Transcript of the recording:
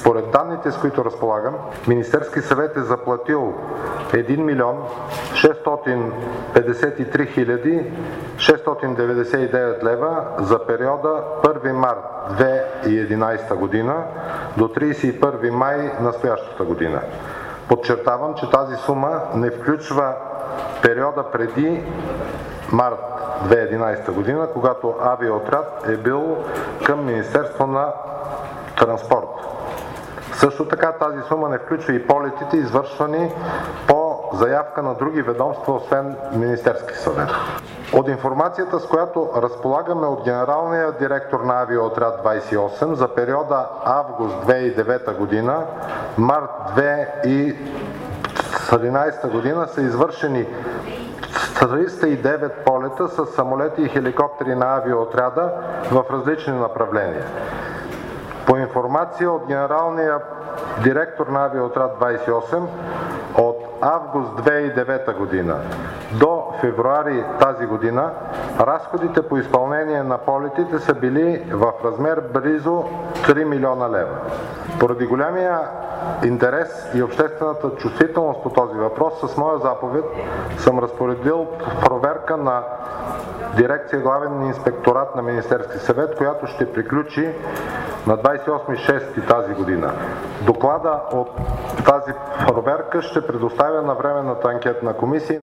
Според данните, с които разполагам, Министерски съвет е заплатил 1 милион 653 хиляди 699 лева за периода 1 март 2011 година до 31 май настоящата година. Подчертавам, че тази сума не включва периода преди март 2011 година, когато авиоотряд е бил към Министерство на транспорт. Също така тази сума не включва и полетите, извършвани по заявка на други ведомства, освен Министерски съвет. От информацията, с която разполагаме от генералния директор на авиоотряд 28 за периода август 2009 година, март 2013 година са извършени 309 полета с самолети и хеликоптери на авиоотряда в различни направления. По информация от генералния директор на авиоотряд 28, от август 2009 година до февруари тази година разходите по изпълнение на полетите са били в размер близо 3 милиона лева. Поради голямия интерес и обществената чувствителност по този въпрос, с моя заповед съм разпоредил проверка на дирекция Главен инспекторат на Министерски съвет, която ще приключи на 28.06 тази година. Доклада от тази проверка ще предоставя на Временната анкетна комисия.